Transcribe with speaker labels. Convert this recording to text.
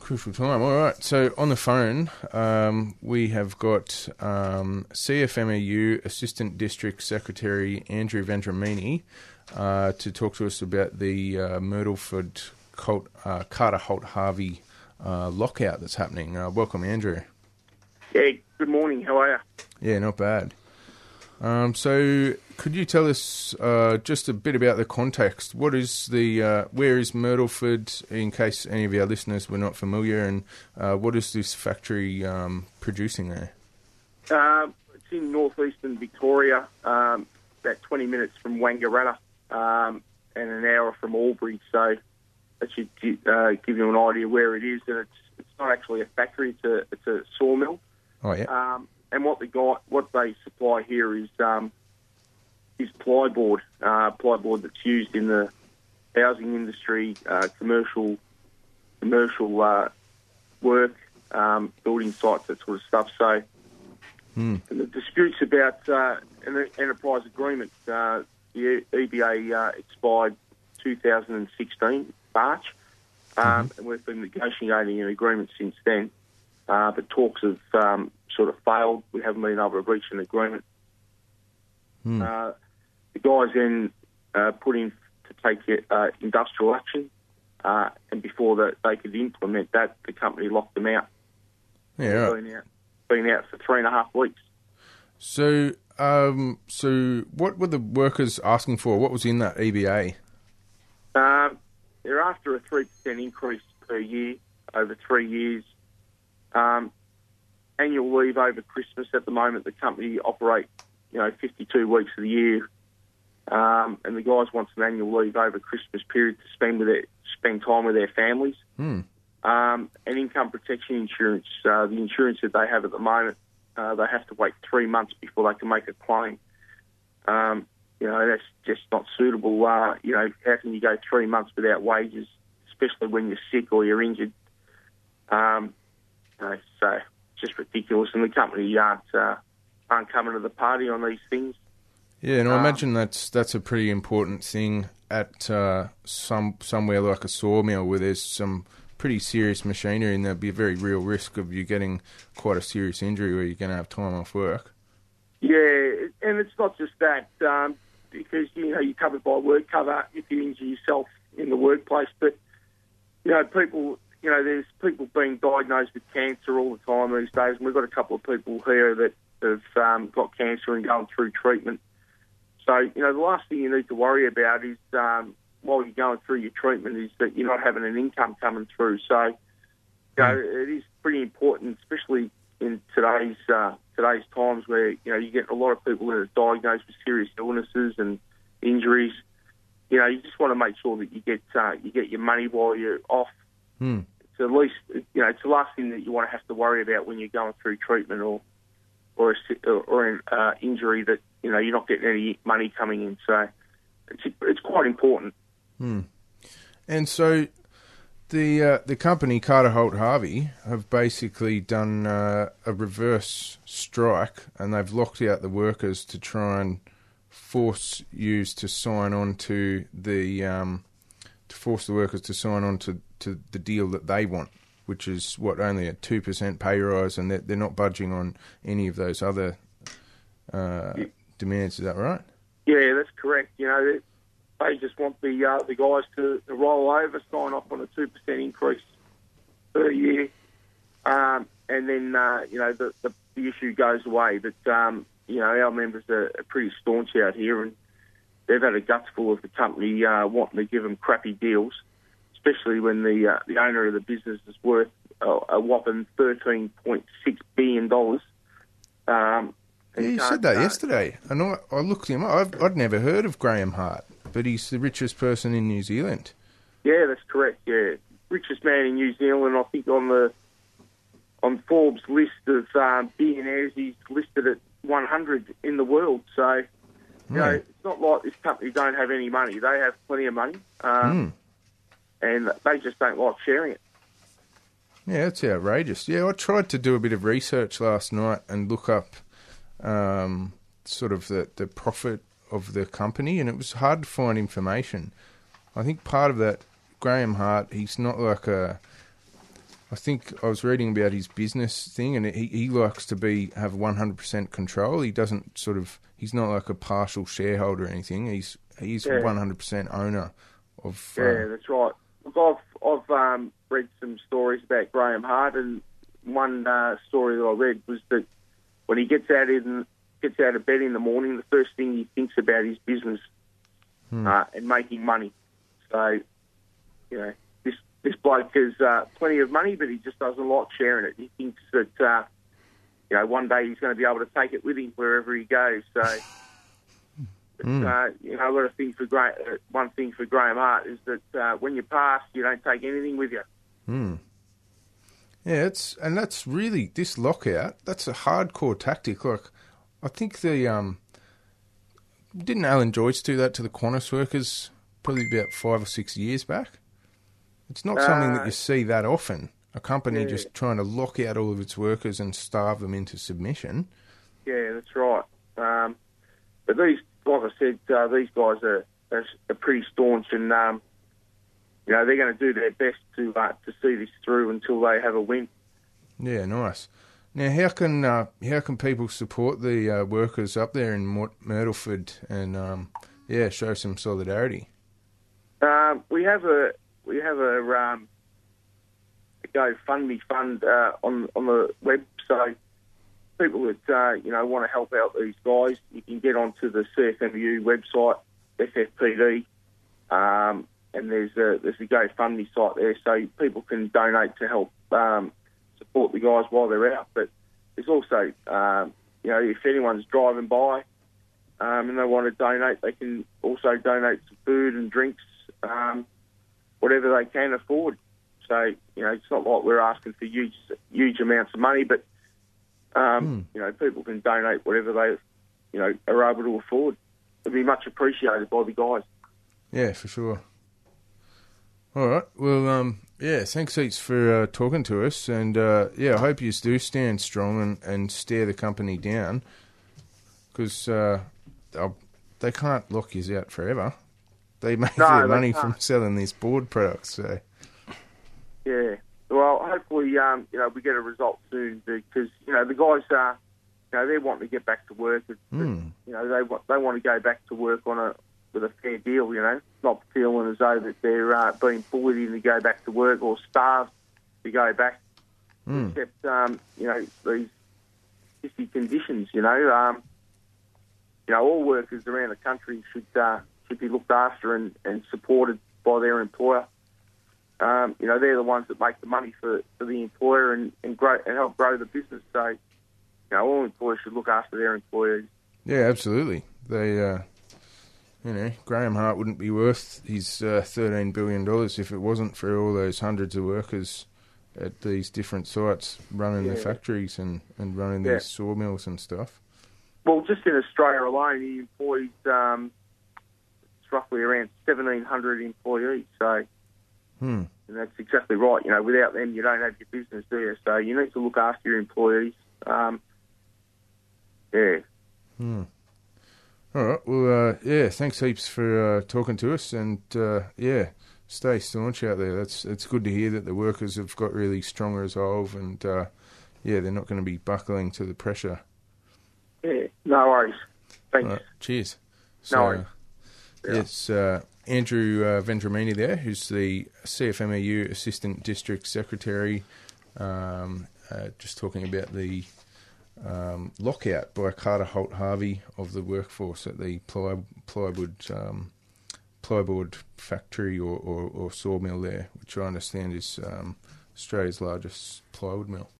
Speaker 1: Crucial time. All right. So on the phone, we have got CFMEU Assistant District Secretary Andrew Vendramini to talk to us about the Myrtleford Carter Holt Harvey lockout that's happening. Welcome, Andrew.
Speaker 2: Yeah, good morning. How are you?
Speaker 1: Yeah, not bad. So could you tell us just a bit about the context? What is where is Myrtleford, in case any of our listeners were not familiar, and what is this factory producing there?
Speaker 2: It's in northeastern Victoria, about 20 minutes from Wangaratta, and an hour from Albury, so that should give you an idea where it is. And it's not actually a factory, it's a sawmill.
Speaker 1: Oh, yeah.
Speaker 2: And what they supply here is plyboard, plyboard that's used in the housing industry, commercial work, building sites, that sort of stuff. So and the disputes about an enterprise agreement, the EBA expired 2016, March, and we've been negotiating an agreement since then, but talks have sort of failed. We haven't been able to reach an agreement. The guys then put in to take industrial action, and before they could implement that, the company locked them out.
Speaker 1: Yeah, right.
Speaker 2: Been out for 3.5 weeks.
Speaker 1: So what were the workers asking for? What was in that EBA?
Speaker 2: They're after a 3% increase per year over 3 years. Annual leave over Christmas. At the moment, the company operate, 52 weeks of the year, and the guys want some annual leave over Christmas period to spend time with their families. And income protection insurance. The insurance that they have at the moment, they have to wait 3 months before they can make a claim. That's just not suitable. How can you go 3 months without wages, especially when you're sick or you're injured? So just ridiculous, and the company aren't coming to the party on these things.
Speaker 1: Yeah, and I imagine that's a pretty important thing at somewhere like a sawmill where there's some pretty serious machinery, and there'd be a very real risk of you getting quite a serious injury where you're going to have time off work. Yeah,
Speaker 2: and it's not just that, because you're covered by work cover if you injure yourself in the workplace, but people. There's people being diagnosed with cancer all the time these days, and we've got a couple of people here that have got cancer and going through treatment. So, the last thing you need to worry about is, while you're going through your treatment, is that you're not having an income coming through. So, it is pretty important, especially in today's times where, you get a lot of people that are diagnosed with serious illnesses and injuries. You just want to make sure that you get your money while you're off. So at least, it's the last thing that you want to have to worry about when you're going through treatment or an injury that, you're not getting any money coming in. So it's quite important.
Speaker 1: And so the company, Carter Holt Harvey, have basically done a reverse strike, and they've locked out the workers to try and force you to sign on to force the workers to sign on to the deal that they want, which is only a 2% pay rise, and they're not budging on any of those other demands. Is that right?
Speaker 2: Yeah, that's correct. They just want the guys to roll over, sign off on a 2% increase per year, and then the issue goes away. But our members are pretty staunch out here, and they've had a gutful of the company wanting to give them crappy deals, especially when the owner of the business is worth a whopping $13.6 billion.
Speaker 1: You said that yesterday, and I looked him up. I'd never heard of Graham Hart, but he's the richest person in New Zealand.
Speaker 2: Yeah, that's correct. Yeah, richest man in New Zealand. I think on Forbes' list of billionaires, he's listed at 100 in the world. So, it's not like this company don't have any money. They have plenty of money, and they just don't like sharing it.
Speaker 1: Yeah, that's outrageous. Yeah, I tried to do a bit of research last night and look up sort of the profit of the company, and it was hard to find information. I think part of that, Graham Hart, he's not like I I think I was reading about his business thing, and he likes to have 100% control. He doesn't he's not like a partial shareholder or anything. He's 100% owner of.
Speaker 2: Yeah, that's right. Look, I've read some stories about Graham Hart, and one story that I read was that when he gets out of bed in the morning, the first thing he thinks about is business and making money. So, this bloke has plenty of money, but he just doesn't like sharing it. He thinks that one day he's going to be able to take it with him wherever he goes. So, I've got one thing for Graham Hart is that when you pass, you don't take anything with you.
Speaker 1: Yeah, that's really this lockout. That's a hardcore tactic. Like, I think didn't Alan Joyce do that to the Qantas workers probably about 5 or 6 years back? It's not something that you see that often. A company just trying to lock out all of its workers and starve them into submission. Yeah,
Speaker 2: that's right. But these, like I said, these guys are pretty staunch, and they're going to do their best to see this through until they have a win.
Speaker 1: Yeah, nice. Now, how can people support the workers up there in Myrtleford and show some solidarity?
Speaker 2: We have a GoFundMe fund on the web, so people that want to help out these guys, you can get onto the CFMU website, FFPD, and there's a GoFundMe site there, so people can donate to help support the guys while they're out. But there's also, if anyone's driving by and they want to donate, they can also donate some food and drinks, whatever they can afford. So, it's not like we're asking for huge amounts of money, but, people can donate whatever they, are able to afford. It'd be much appreciated by the guys.
Speaker 1: Yeah, for sure. All right. Well, thanks heaps for talking to us. And, I hope you do stand strong and stare the company down, because they can't lock you out forever. They make their money from selling these board products. So.
Speaker 2: Yeah. Well, hopefully, we get a result soon, because, the guys are, they're wanting to get back to work. They want to go back to work with a fair deal, not feeling as though that they're being bullied into go back to work or starved to go back. Except, these fishy conditions, all workers around the country should be looked after and supported by their employer. They're the ones that make the money for the employer and help grow the business. So, all employers should look after their employees.
Speaker 1: Yeah, absolutely. They, Graham Hart wouldn't be worth his $13 billion if it wasn't for all those hundreds of workers at these different sites running the factories and running these sawmills and stuff.
Speaker 2: Well, just in Australia alone, he employs it's roughly around 1,700 employees. So, and that's exactly right. Without them, you don't have your business, do you? So you need to look after your employees.
Speaker 1: All right. Well, thanks heaps for talking to us, and stay staunch out there. It's good to hear that the workers have got really strong resolve, and they're not going to be buckling to the pressure.
Speaker 2: Yeah, no worries. Thanks.
Speaker 1: Right, cheers.
Speaker 2: No worries.
Speaker 1: It's Andrew Vendramini there, who's the CFMEU Assistant District Secretary, just talking about the lockout by Carter Holt Harvey of the workforce at the plyboard factory or sawmill there, which I understand is Australia's largest plywood mill.